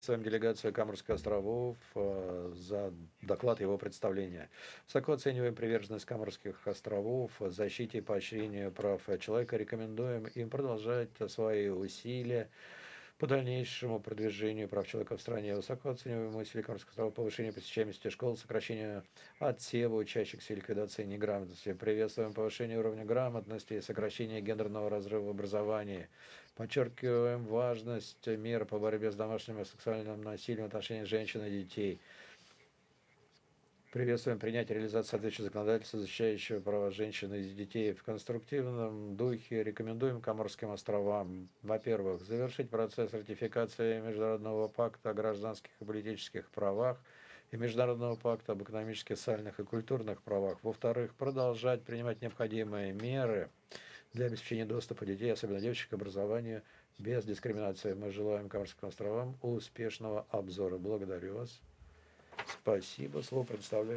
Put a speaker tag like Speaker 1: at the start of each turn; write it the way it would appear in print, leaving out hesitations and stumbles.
Speaker 1: Своим делегацию Каморских островов за доклад его представления. Высоко оцениваем приверженность Каморских островов защите и поощрению прав человека. Рекомендуем им продолжать свои усилия по дальнейшему продвижению прав человека в стране. Высоко оцениваем усилия Каморских островов повышения посещаемости школ, сокращению отсева учащихся и ликвидации неграмотности. Приветствуем повышение уровня грамотности и сокращение гендерного разрыва в образовании. Подчеркиваем важность мер по борьбе с домашним и сексуальным насилием в отношении женщин и детей. Приветствуем принятие и реализацию соответствующего законодательства, защищающего права женщин и детей. В конструктивном духе рекомендуем Коморским островам, во-первых, завершить процесс ратификации Международного пакта о гражданских и политических правах и Международного пакта об экономических, социальных и культурных правах. Во-вторых, продолжать принимать необходимые меры для обеспечения доступа детей, особенно девочек, к образованию без дискриминации. Мы желаем Коморским островам успешного обзора. Благодарю вас. Спасибо. Слово предоставляю